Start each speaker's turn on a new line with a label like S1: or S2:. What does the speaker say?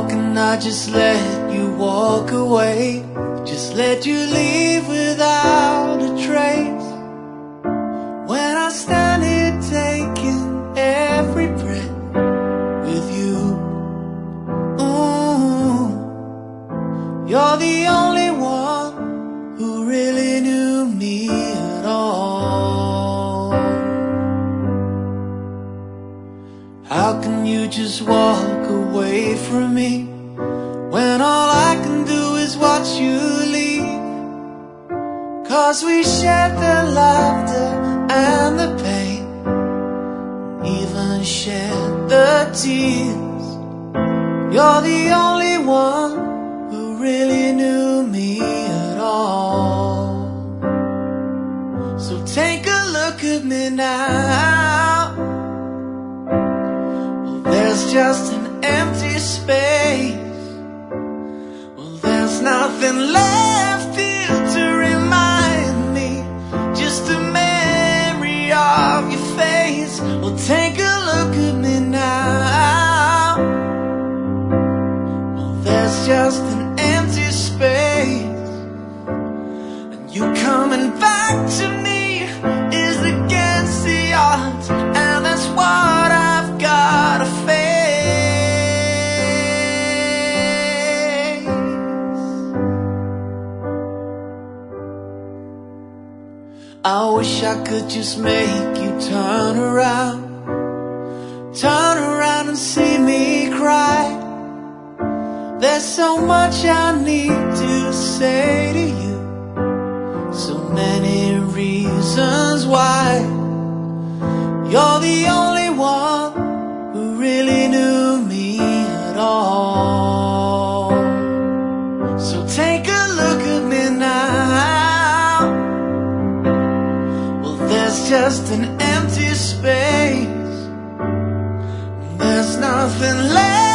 S1: can I just let you walk away? Just let you leave without a trace? When I stand here taking every breath with you. You're the only one who really knew me at all. How can you just walk away from me when all I can do is watch you leave? 'Cause we shared the laughter and the pain, even shared the tears. You're the only one who really knew me at all. So take a look at me now. Well, there's just an empty space. Well, there's nothing left here to remind me, just a memory of your face. Well, take a look at me now. Well, there's just an empty space, and you coming back to me is against the odds, and that's what I've gotta face. I wish I could just make you turn around and see me cry. There's so much I need to say to you, so many reasons why. You're the only one who really knew me at all. So take a look at me now. Well, there's just an empty space. There's nothing left